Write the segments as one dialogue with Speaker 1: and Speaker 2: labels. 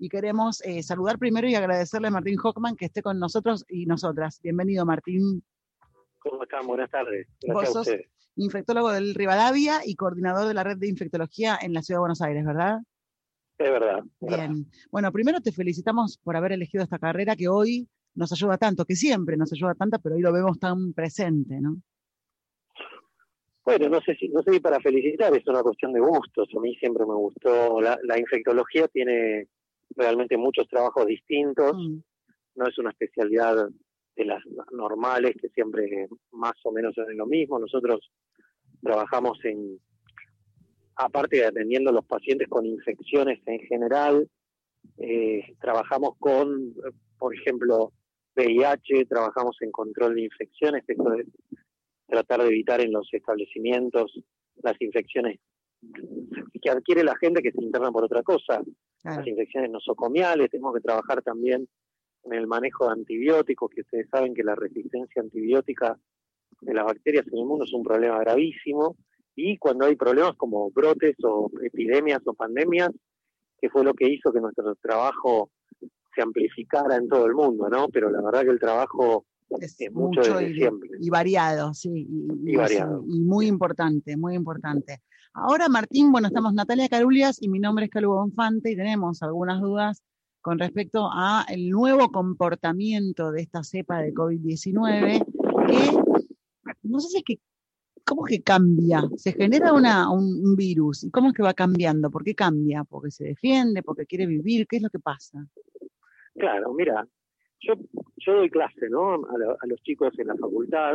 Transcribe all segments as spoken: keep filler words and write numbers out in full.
Speaker 1: y queremos eh, saludar primero y agradecerle a Martín Hockman que esté con nosotros y nosotras. Bienvenido, Martín.
Speaker 2: ¿Cómo están? Buenas tardes. Gracias
Speaker 1: Vos
Speaker 2: a
Speaker 1: sos
Speaker 2: ustedes.
Speaker 1: infectólogo del Rivadavia y coordinador de la red de infectología en la Ciudad de Buenos Aires, ¿verdad?
Speaker 2: Es verdad. Es
Speaker 1: Bien.
Speaker 2: verdad.
Speaker 1: Bueno, primero te felicitamos por haber elegido esta carrera que hoy nos ayuda tanto, que siempre nos ayuda tanto, pero hoy lo vemos tan presente, ¿no?
Speaker 2: Bueno, no sé si no sé si para felicitar, es una cuestión de gustos. A mí siempre me gustó. La, la infectología tiene realmente muchos trabajos distintos. Mm. No es una especialidad de las normales que siempre más o menos es lo mismo. Nosotros trabajamos en, aparte de atendiendo a los pacientes con infecciones en general, eh, trabajamos con, por ejemplo, V I H, trabajamos en control de infecciones, esto es tratar de evitar en los establecimientos las infecciones que adquiere la gente que se interna por otra cosa, claro. Las infecciones nosocomiales. Tenemos que trabajar también en el manejo de antibióticos, que ustedes saben que la resistencia antibiótica de las bacterias en el mundo es un problema gravísimo, y cuando hay problemas como brotes o epidemias o pandemias, que fue lo que hizo que nuestro trabajo se amplificara en todo el mundo, ¿no? Pero la verdad que el trabajo
Speaker 1: es,
Speaker 2: es mucho, mucho desde
Speaker 1: y,
Speaker 2: siempre.
Speaker 1: Y variado, sí. Y,
Speaker 2: y, y variado.
Speaker 1: Y muy sí. importante, muy importante. Ahora, Martín, bueno, estamos Natalia Carulias y mi nombre es Calu Bonfante y tenemos algunas dudas con respecto a el nuevo comportamiento de esta cepa de COVID diecinueve, que no sé si es que, ¿cómo es que cambia? Se genera una, un, un virus, ¿y cómo es que va cambiando? ¿Por qué cambia? ¿Porque se defiende? ¿Porque quiere vivir? ¿Qué es lo que pasa?
Speaker 2: Claro, mira, yo, yo doy clase, ¿no? A, la, a los chicos en la facultad,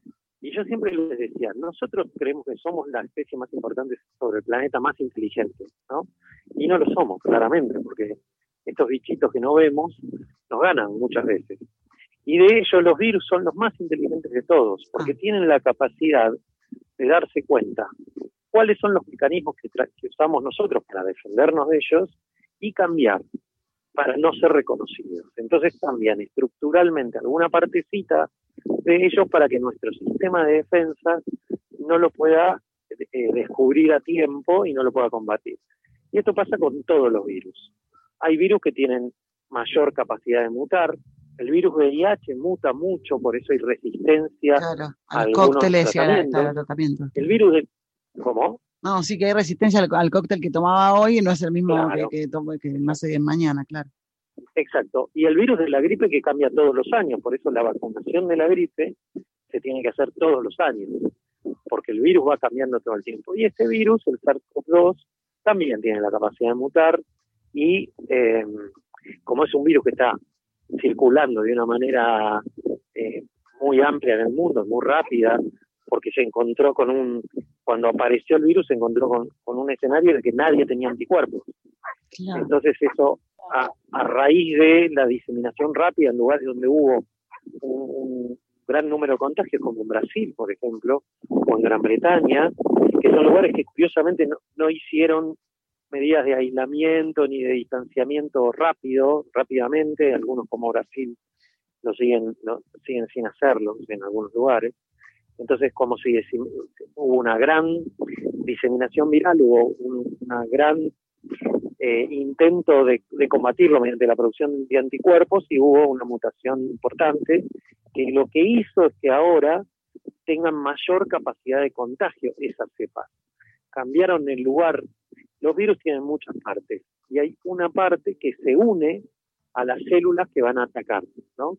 Speaker 2: y yo siempre les decía, nosotros creemos que somos la especie más importante sobre el planeta, más inteligente, ¿no? Y no lo somos, claramente, porque estos bichitos que no vemos nos ganan muchas veces. Y de ellos los virus son los más inteligentes de todos, porque tienen la capacidad de darse cuenta cuáles son los mecanismos que, que usamos nosotros para defendernos de ellos y cambiar para no ser reconocidos. Entonces cambian estructuralmente alguna partecita de ellos para que nuestro sistema de defensa no lo pueda eh, descubrir a tiempo y no lo pueda combatir. Y esto pasa con todos los virus. Hay virus que tienen mayor capacidad de mutar. El virus V I H muta mucho, por eso hay resistencia
Speaker 1: claro, a,
Speaker 2: a
Speaker 1: los
Speaker 2: algunos
Speaker 1: cócteles
Speaker 2: tratamientos.
Speaker 1: Y a, a tratamientos.
Speaker 2: El virus de... ¿Cómo?
Speaker 1: No, sí que hay resistencia al, al cóctel que tomaba hoy y no es el mismo
Speaker 2: claro.
Speaker 1: que, que, tomo, que me hace bien mañana, claro.
Speaker 2: Exacto. Y el virus de la gripe que cambia todos los años, por eso la vacunación de la gripe se tiene que hacer todos los años, porque el virus va cambiando todo el tiempo. Y este virus, el SARS-CoV dos, también tiene la capacidad de mutar y eh, como es un virus que está circulando de una manera eh, muy amplia en el mundo, muy rápida, porque se encontró con un, cuando apareció el virus se encontró con, con un escenario en el que nadie tenía anticuerpos. Claro. Entonces eso, a, a raíz de la diseminación rápida en lugares donde hubo un, un gran número de contagios, como en Brasil, por ejemplo, o en Gran Bretaña, que son lugares que curiosamente no, no hicieron medidas de aislamiento ni de distanciamiento rápido, rápidamente, algunos como Brasil lo siguen, lo, siguen sin hacerlo en algunos lugares. Entonces, como si hubo una gran diseminación viral, hubo un una gran eh, intento de, de combatirlo mediante la producción de anticuerpos y hubo una mutación importante que lo que hizo es que ahora tengan mayor capacidad de contagio esas cepas. Cambiaron el lugar. Los virus tienen muchas partes y hay una parte que se une a las células que van a atacar, ¿no?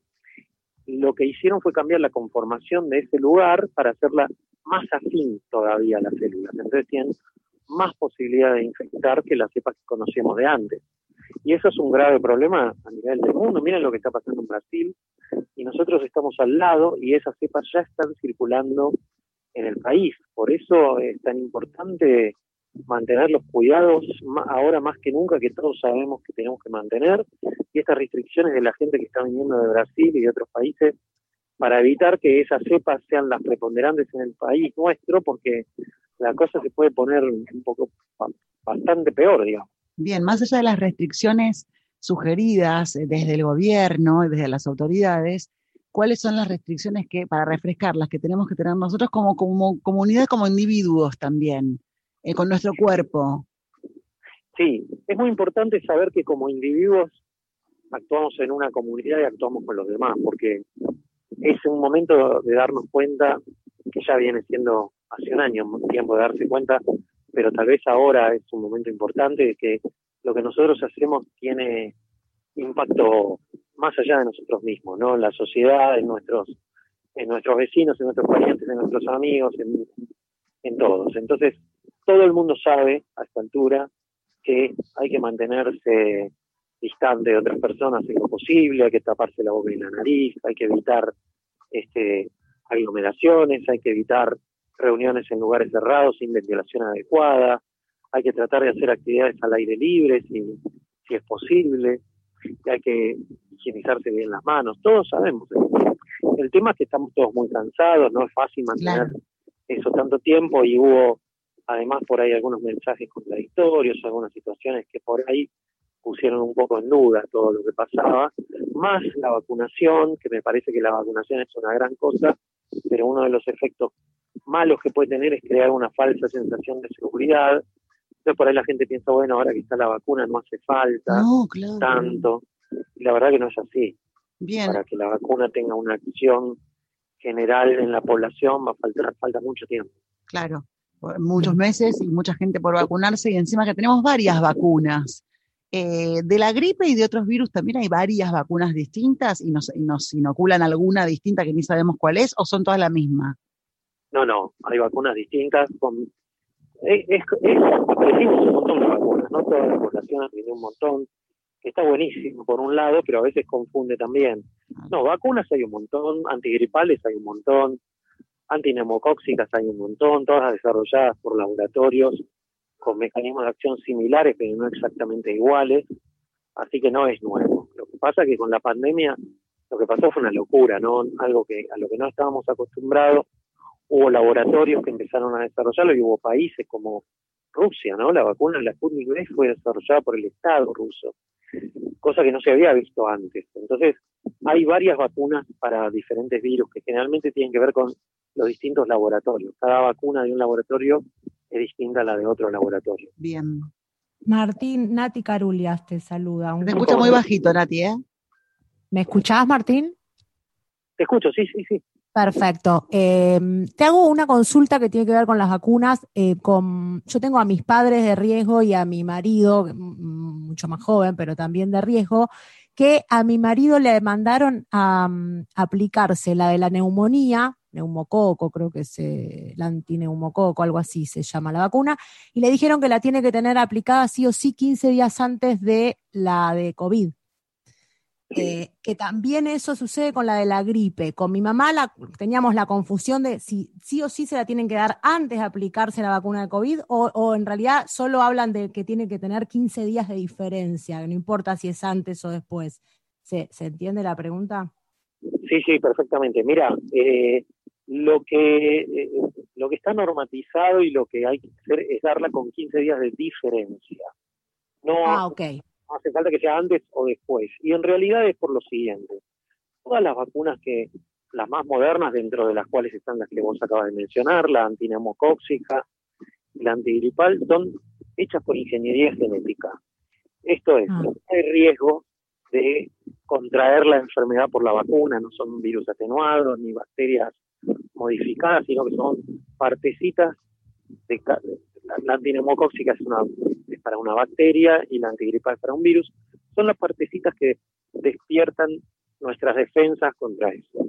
Speaker 2: Lo que hicieron fue cambiar la conformación de ese lugar para hacerla más afín todavía a las células. Entonces tienen más posibilidad de infectar que las cepas que conocíamos de antes. Y eso es un grave problema a nivel del mundo. Miren lo que está pasando en Brasil y nosotros estamos al lado y esas cepas ya están circulando en el país. Por eso es tan importante mantener los cuidados ahora más que nunca, que todos sabemos que tenemos que mantener, y estas restricciones de la gente que está viniendo de Brasil y de otros países para evitar que esas cepas sean las preponderantes en el país nuestro, porque la cosa se puede poner un poco bastante peor, digamos.
Speaker 1: Bien, más allá de las restricciones sugeridas desde el gobierno y desde las autoridades, ¿cuáles son las restricciones que, para refrescarlas, que tenemos que tener nosotros como, como comunidad, como individuos también? Eh, con nuestro cuerpo.
Speaker 2: Sí, es muy importante saber que como individuos actuamos en una comunidad y actuamos con los demás, porque es un momento de darnos cuenta, que ya viene siendo hace un año, un tiempo de darse cuenta, pero tal vez ahora es un momento importante de que lo que nosotros hacemos tiene impacto más allá de nosotros mismos, ¿no? En la sociedad, en nuestros, en nuestros vecinos, en nuestros parientes, en nuestros amigos, en, en todos. Entonces, todo el mundo sabe a esta altura que hay que mantenerse distante de otras personas en lo posible, hay que taparse la boca y la nariz, hay que evitar este, aglomeraciones, hay que evitar reuniones en lugares cerrados sin ventilación adecuada, hay que tratar de hacer actividades al aire libre si, si es posible, y hay que higienizarse bien las manos, todos sabemos eso. El tema es que estamos todos muy cansados, no es fácil mantener claro. eso tanto tiempo, y hubo además por ahí algunos mensajes contradictorios, algunas situaciones que por ahí pusieron un poco en duda todo lo que pasaba, más la vacunación, que me parece que la vacunación es una gran cosa, pero uno de los efectos malos que puede tener es crear una falsa sensación de seguridad. Entonces por ahí la gente piensa, bueno, ahora que está la vacuna no hace falta
Speaker 1: no, claro.
Speaker 2: tanto, y la verdad que no es así.
Speaker 1: Bien.
Speaker 2: Para que la vacuna tenga una acción general en la población va a faltar falta mucho tiempo.
Speaker 1: Claro, muchos meses y mucha gente por vacunarse, y encima que tenemos varias vacunas. Eh, de la gripe y de otros virus también hay varias vacunas distintas, y nos, y nos inoculan alguna distinta que ni sabemos cuál es, o son todas la misma.
Speaker 2: No, no, hay vacunas distintas. Con, es, es, es aprendimos un montón de vacunas, no toda la población aprendió un montón, que está buenísimo por un lado, pero a veces confunde también. No, vacunas hay un montón, antigripales hay un montón, antineumocóxicas hay un montón, todas desarrolladas por laboratorios con mecanismos de acción similares, pero no exactamente iguales, así que no es nuevo. Lo que pasa es que con la pandemia, lo que pasó fue una locura, ¿no? Algo que a lo que no estábamos acostumbrados. Hubo laboratorios que empezaron a desarrollarlo, y hubo países como Rusia, ¿no? La vacuna, la Sputnik V, fue desarrollada por el Estado ruso, cosa que no se había visto antes. Entonces, hay varias vacunas para diferentes virus que generalmente tienen que ver con los distintos laboratorios. Cada vacuna de un laboratorio es distinta a la de otro laboratorio.
Speaker 1: Bien.
Speaker 3: Martín, Nati Carulias te saluda.
Speaker 1: Te escucha muy bajito, Nati, ¿eh?
Speaker 3: ¿Me escuchás, Martín?
Speaker 2: Te escucho, sí, sí, sí.
Speaker 3: Perfecto. Eh, te hago una consulta que tiene que ver con las vacunas. Eh, con, yo tengo a mis padres de riesgo y a mi marido, mucho más joven, pero también de riesgo, que a mi marido le mandaron a, a aplicarse la de la neumonía, neumococo, creo que es eh, el antineumococo, algo así se llama la vacuna, y le dijeron que la tiene que tener aplicada sí o sí quince días antes de la de COVID. Eh, que también eso sucede con la de la gripe. Con mi mamá la, teníamos la confusión de si sí o sí se la tienen que dar antes de aplicarse la vacuna de COVID, o, o en realidad solo hablan de que tiene que tener quince días de diferencia, no importa si es antes o después. ¿Se, ¿se entiende la pregunta?
Speaker 2: Sí, sí, perfectamente. Mira, eh, lo que eh, lo que está normatizado y lo que hay que hacer es darla con quince días de diferencia. No,
Speaker 3: ah, ok.
Speaker 2: No hace falta que sea antes o después. Y en realidad es por lo siguiente. Todas las vacunas que, las más modernas, dentro de las cuales están las que vos acabas de mencionar, la antineumocóxica y la antigripal, son hechas por ingeniería genética. Esto es,
Speaker 3: ah.
Speaker 2: no hay riesgo de contraer la enfermedad por la vacuna, no son virus atenuados ni bacterias modificadas, sino que son partecitas de... La, la antineumocóxica es, una, es para una bacteria y la antigripal es para un virus. Son las partecitas que despiertan nuestras defensas contra eso.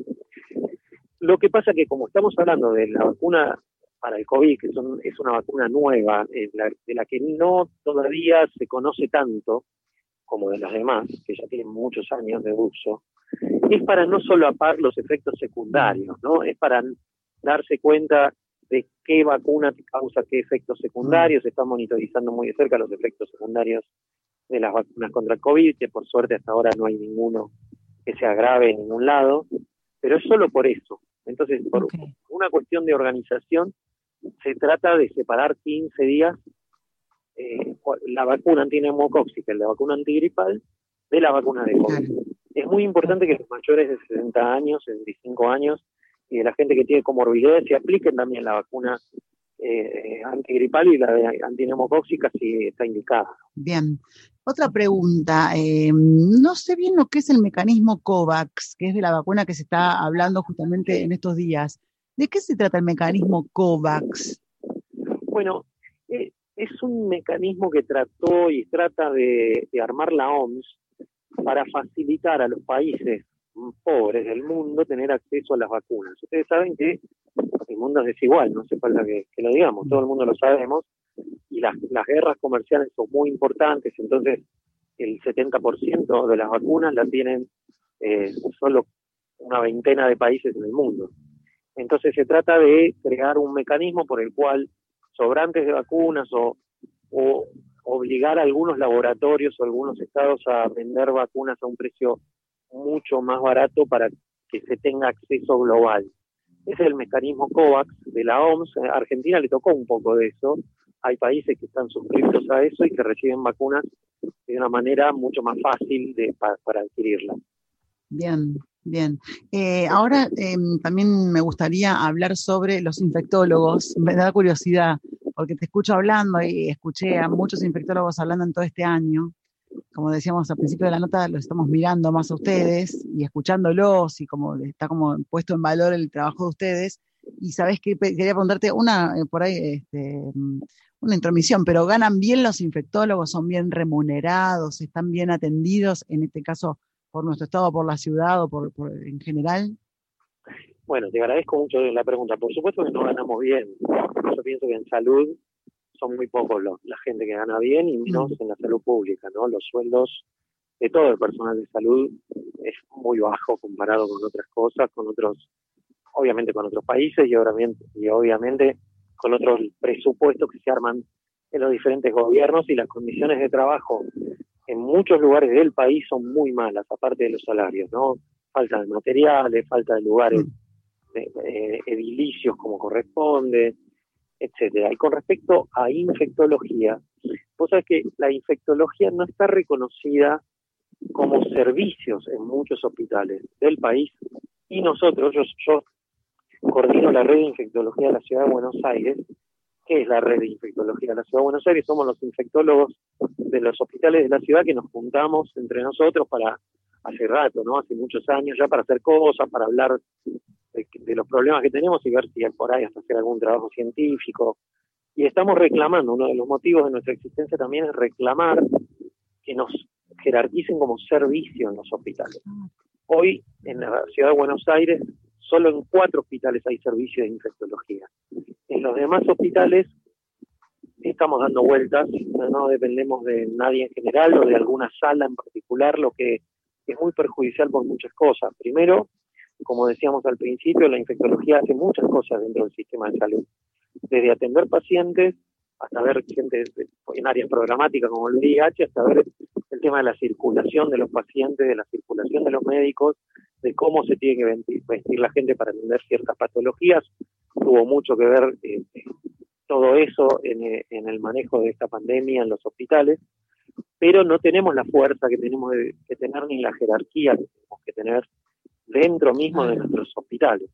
Speaker 2: Lo que pasa es que como estamos hablando de la vacuna para el COVID, que son, es una vacuna nueva, eh, la, de la que no todavía se conoce tanto como de las demás, que ya tienen muchos años de uso, es para no solapar los efectos secundarios, ¿no? Es para darse cuenta de qué vacuna causa qué efectos secundarios. Se están monitorizando muy de cerca los efectos secundarios de las vacunas contra el COVID, que por suerte hasta ahora no hay ninguno que se agrave en ningún lado, pero es solo por eso. Entonces, por okay. una cuestión de organización, se trata de separar quince días eh, la vacuna antineumocóxica y la vacuna antigripal de la vacuna de COVID. Es muy importante que los mayores de sesenta años, sesenta y cinco años, y de la gente que tiene comorbilidades se apliquen también la vacuna eh, antigripal y la de antineumocóxica sí está indicada.
Speaker 1: Bien. Otra pregunta, eh, no sé bien lo que es el mecanismo COVAX, que es de la vacuna que se está hablando justamente en estos días. ¿De qué se trata el mecanismo COVAX?
Speaker 2: Bueno, eh, es un mecanismo que trató y trata de, de armar la O M S para facilitar a los países pobres del mundo tener acceso a las vacunas. Ustedes saben que el mundo es desigual, no hace falta que, que lo digamos, todo el mundo lo sabemos, y las, las guerras comerciales son muy importantes, entonces el setenta por ciento de las vacunas las tienen eh, solo una veintena de países en el mundo. Entonces se trata de crear un mecanismo por el cual sobrantes de vacunas o, o obligar a algunos laboratorios o algunos estados a vender vacunas a un precio mucho más barato para que se tenga acceso global. Ese es el mecanismo COVAX de la O M S. A Argentina le tocó un poco de eso. Hay países que están suscritos a eso y que reciben vacunas de una manera mucho más fácil de, para, para adquirirlas.
Speaker 1: Bien, bien. Eh, ahora eh, también me gustaría hablar sobre los infectólogos. Me da curiosidad, porque te escucho hablando y escuché a muchos infectólogos hablando en todo este año. Como decíamos al principio de la nota, los estamos mirando más a ustedes y escuchándolos y como está como puesto en valor el trabajo de ustedes. Y sabés que quería preguntarte una, eh, por ahí, este, una intromisión, pero ¿ganan bien los infectólogos? ¿Son bien remunerados? ¿Están bien atendidos? En este caso, por nuestro estado, por la ciudad o por, por en general.
Speaker 2: Bueno, te agradezco mucho la pregunta. Por supuesto que no ganamos bien. Yo pienso que en salud son muy pocos los, la gente que gana bien y menos mm. en la salud pública, ¿no? Los sueldos de todo el personal de salud es muy bajo comparado con otras cosas, con otros, obviamente con otros países y obviamente, y obviamente con otros presupuestos que se arman en los diferentes gobiernos, y las condiciones de trabajo en muchos lugares del país son muy malas, aparte de los salarios, ¿no? Falta de materiales, falta de lugares mm. de, de, edilicios como corresponde, etcétera. Y con respecto a infectología, vos sabés que la infectología no está reconocida como servicios en muchos hospitales del país, y nosotros, yo, yo coordino la red de infectología de la Ciudad de Buenos Aires. ¿Qué es la red de infectología de la Ciudad de Buenos Aires? Somos los infectólogos de los hospitales de la ciudad que nos juntamos entre nosotros para, hace rato, ¿no? Hace muchos años ya, para hacer cosas, para hablar de, de los problemas que tenemos y ver si hay por ahí hasta hacer algún trabajo científico. Y estamos reclamando, uno de los motivos de nuestra existencia también es reclamar que nos jerarquicen como servicio en los hospitales. Hoy, en la Ciudad de Buenos Aires, solo en cuatro hospitales hay servicio de infectología. En los demás hospitales estamos dando vueltas, no dependemos de nadie en general o de alguna sala en particular, lo que es muy perjudicial por muchas cosas. Primero, como decíamos al principio, la infectología hace muchas cosas dentro del sistema de salud, desde atender pacientes hasta ver gente en áreas programáticas como el V I H, hasta ver el tema de la circulación de los pacientes, de la circulación de los médicos, de cómo se tiene que vestir, vestir la gente para atender ciertas patologías. Tuvo mucho que ver eh, todo eso en, en el manejo de esta pandemia en los hospitales, pero no tenemos la fuerza que tenemos de, que tener ni la jerarquía que tenemos que tener dentro mismo de nuestros hospitales.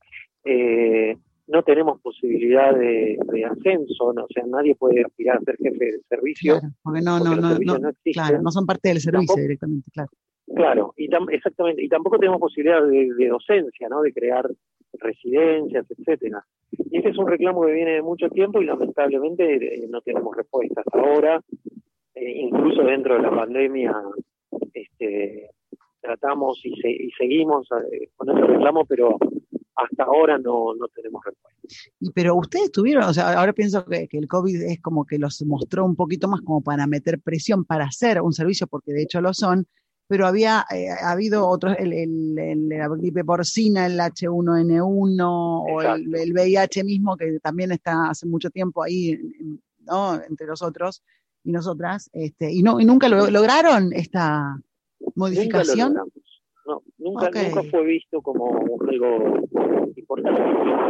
Speaker 2: Eh, no tenemos posibilidad de, de ascenso, no, o sea, nadie puede aspirar a ser jefe de servicio.
Speaker 1: Claro, porque no, porque no, no, no, no, claro, no son parte del servicio tampoco, directamente, claro.
Speaker 2: Claro, y tam, exactamente, y tampoco tenemos posibilidad de, de docencia, ¿no? De crear residencias, etcétera. Y ese es un reclamo que viene de mucho tiempo y lamentablemente eh, no tenemos respuestas ahora. Eh, incluso dentro de la pandemia este, tratamos y, se, y seguimos eh, con ese reclamo, pero hasta ahora no, no tenemos respuesta.
Speaker 1: Y pero ustedes tuvieron, o sea, ahora pienso que, que el COVID es como que los mostró un poquito más como para meter presión para hacer un servicio, porque de hecho lo son, pero había eh, ha habido otros, el, el, el, la gripe porcina, el H uno N uno o el, el V I H mismo, que también está hace mucho tiempo ahí, ¿no? Entre nosotros y nosotras, este, y no y nunca lo, lograron esta modificación.
Speaker 2: Nunca lo logramos. No, nunca,
Speaker 1: okay.
Speaker 2: nunca fue visto como algo importante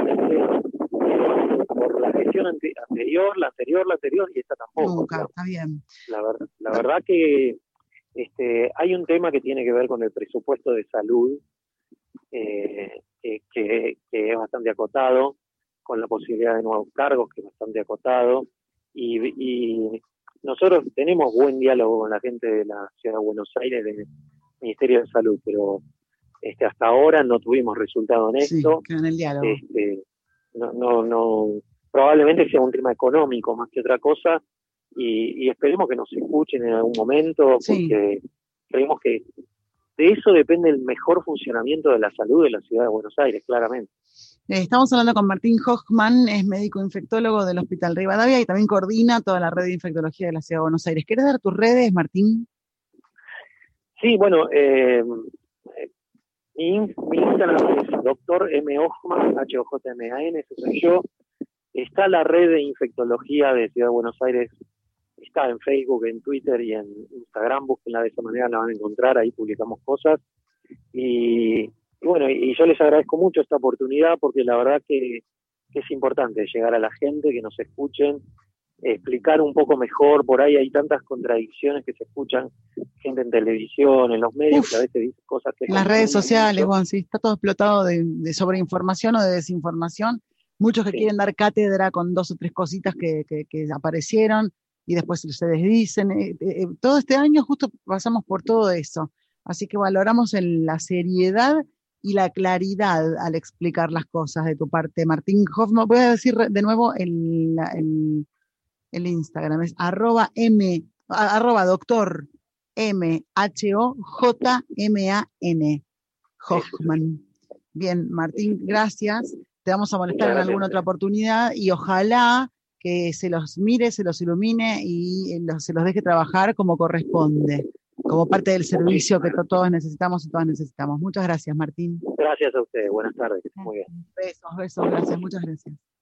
Speaker 2: por la gestión anterior, la anterior, la anterior y esta tampoco.
Speaker 1: Nunca,
Speaker 2: ¿no?
Speaker 1: Está bien.
Speaker 2: La, ver, la verdad que este, hay un tema que tiene que ver con el presupuesto de salud, eh, que, que, que es bastante acotado, con la posibilidad de nuevos cargos, que es bastante acotado, y, y nosotros tenemos buen diálogo con la gente de la Ciudad de Buenos Aires, del Ministerio de Salud, pero este, hasta ahora no tuvimos resultado en
Speaker 1: Sí,
Speaker 2: esto.
Speaker 1: queda en el diálogo.
Speaker 2: Este, no, no, no, probablemente sea un tema económico más que otra cosa, y, y esperemos que nos escuchen en algún momento, porque sí. creemos que de eso depende el mejor funcionamiento de la salud de la Ciudad de Buenos Aires, claramente.
Speaker 1: Estamos hablando con Martín Hochman, es médico infectólogo del Hospital Rivadavia y también coordina toda la red de infectología de la Ciudad de Buenos Aires. ¿Querés dar tus redes, Martín?
Speaker 2: Sí, bueno, eh, mi, mi Instagram es doctor M. Hochman, H O J M A N, ese soy yo. Está la red de infectología de Ciudad de Buenos Aires, está en Facebook, en Twitter y en Instagram, búsquenla de esa manera, la van a encontrar, ahí publicamos cosas. Y, y bueno, y yo les agradezco mucho esta oportunidad porque la verdad que, que es importante llegar a la gente, que nos escuchen, explicar un poco mejor, por ahí hay tantas contradicciones que se escuchan, gente en televisión, en los medios, Uf, que a veces dice cosas que...
Speaker 1: En las redes sociales, Juan, sí, está todo explotado de, de sobreinformación o de desinformación, muchos que sí. quieren dar cátedra con dos o tres cositas que, que, que aparecieron y después se desdicen. Eh, eh, todo este año justo pasamos por todo eso, así que valoramos el, la seriedad y la claridad al explicar las cosas de tu parte, Martín Hochman. Voy a decir de nuevo el... el el Instagram es arroba m, arroba doctor M H O J M A N Hochman. Bien, Martín, gracias. Te vamos a molestar en alguna otra oportunidad y ojalá que se los mire, se los ilumine y los, se los deje trabajar como corresponde, como parte del servicio que to- todos necesitamos y todas necesitamos. Muchas gracias, Martín.
Speaker 2: Gracias a ustedes. Buenas tardes. Muy bien.
Speaker 1: Besos, besos, gracias. Muchas gracias.